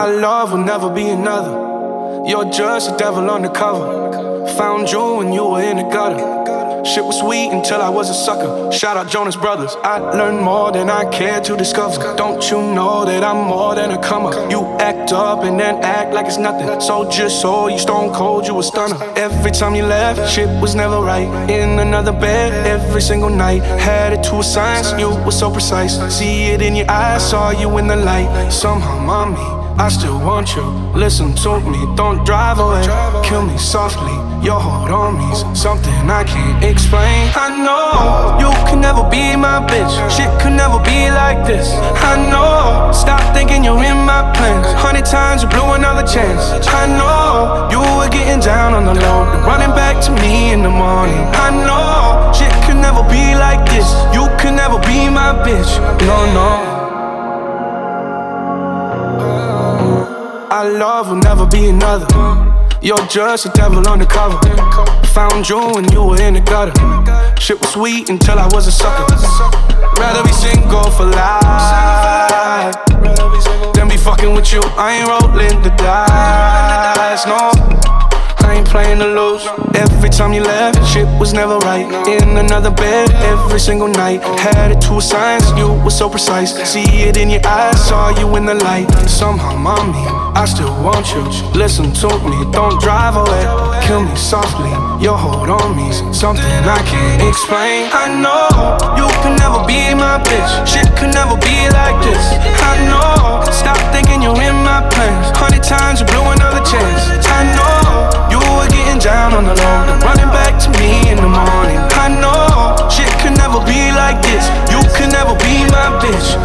Our love will never be another. You're just a devil undercover. Found you when you were in the gutter. Shit was sweet until I was a sucker. Shout out Jonas Brothers. I learned more than I cared to discover. Don't you know that I'm more than a comer? You act up and then act like it's nothing. So just so you stone cold, you a stunner. Every time you left, shit was never right. In another bed every single night. Had it to a science, you were so precise. See it in your eyes, saw you in the light. Somehow, mommy, I still want you. Listen to me, don't drive away. Kill me softly, your hold on me's something I can't explain. I know you can never be my bitch. Shit could never be like this. I know, stop thinking you're in my plans. 100 times you blew another chance. I know, you were getting down on the low, running back to me in the morning. I know, shit could never be like this. You could never be my bitch. No, no. Our love will never be another. You're just a devil undercover. Found you when you were in the gutter. Shit was sweet until I was a sucker. Rather be single for life than be fucking with you. I ain't rolling the dice, no. I ain't playing to lose. Every time you left, shit was never right. In another bed every single night. Had it to a science, you were so precise. See it in your eyes, saw you in the light. Somehow, mommy, I still want you. Listen to me, don't drive away. Kill me softly, your hold on me's something I can't explain. I know, you can never be my bitch. Shit could never be like this. I know, stop thinking you're in my plans. 100 times you blew another chance. I know, you were getting down on the low, running back to me in the morning. I know, shit could never be like this. You could never be my bitch.